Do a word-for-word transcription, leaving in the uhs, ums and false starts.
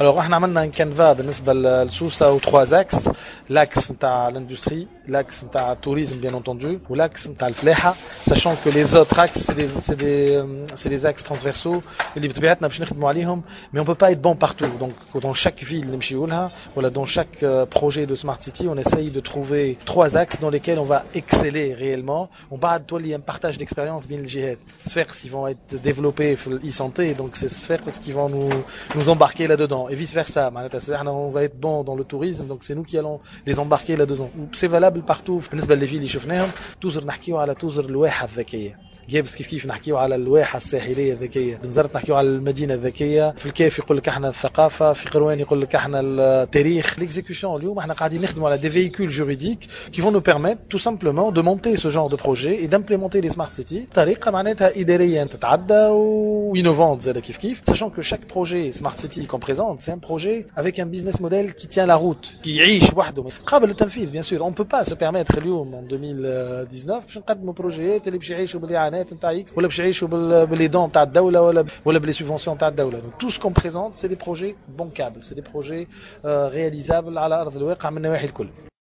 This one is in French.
Alors, احنا عملنا un canevas بالنسبة لسوسة و trois axes. L'axe نتاع l'industrie, l'axe نتاع tourisme bien entendu, ou l'axe نتاع الفلاحة, sachant que les autres axes c'est des c'est des euh, c'est des axes transversaux اللي بطبيعتنا باش نخدموا عليهم, mais on peut pas être bon partout. Donc dans chaque ville اللي نمشيو لها, voilà, dans chaque euh, projet de smart city, on essaye de trouver trois axes dans lesquels on va exceller réellement. On va تولي un partage d'expérience بين الجهات. Sphères qui vont être développées في e-santé, donc c'est sphères qui vont nous nous embarquer là-dedans et vice versa. On va être bon dans le tourisme, donc c'est nous qui allons les embarquer là-dedans. C'est valable partout. بالنسبة للفيل اللي شفناهم, توزر نحكيو على توزر الواحة الذكية. جابس كيف كيف نحكيو على الواحة الساحلية الذكية, بنزرت نحكيو على المدينة الذكية, في الكيف يقول لك احنا الثقافة, في قروان يقول لك احنا التاريخ. L'exécution اليوم احنا قاعدين نخدموا على des véhicules juridiques qui vont nous permettre tout simplement de monter ce genre de projet et d'implémenter les smart cities بطريقة معناتها إدارية تتعدى و innovante زاد كيف كيف, sachant que chaque projet smart city qu'on présente, c'est un projet avec un business model qui tient la route, qui يعيش وحده قابل للتنفيذ. Bien sûr, on peut pas se permettre اليوم en deux mille dix-neuf باش نقدموا بروجيات اللي باش يعيشوا بالاعانات نتاع اكس ولا باش يعيشوا باللي دون نتاع الدوله ولا ولا باللي سوبفونسيون نتاع الدوله. Donc tout ce qu'on présente, c'est des projets bancables, c'est des projets euh, réalisables على ارض الواقع من النواحي الكل.